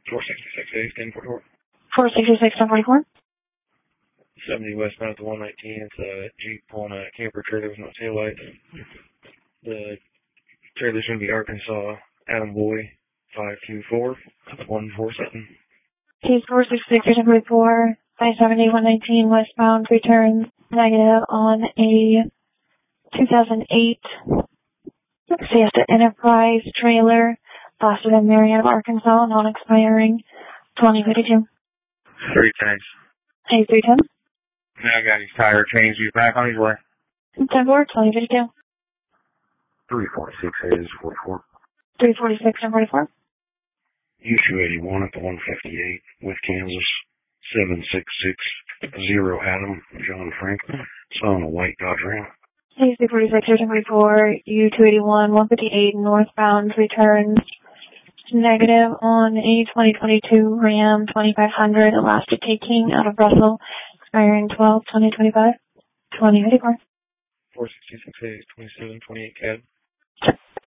466A, stand 44. 466, 1044. 70 westbound to 119. It's a Jeep pulling a camper trailer with no taillights. The trailer's going to be Arkansas, Adam Boy, 524-147. Case 466, 1044. 570, 119 westbound, returns negative on a 2008 Fiesta Enterprise trailer, lasted in Marietta, Arkansas, non-expiring, 2052. 3 tanks. Hey, 310. Now I got his tire changed. He's back on his way. 10-4, 2052. 346 is 44. 346 and 44. U-281 at the 158 with Kansas. 7660 Adam, John Frank. It's on a white Dodge Ram. Hey, 346 and 44. U-281, 158 northbound, returns negative on a 2022 Ram 2500 elastic taking out of Russell, expiring 12-2025, 2084. 466A is 2728 CAD.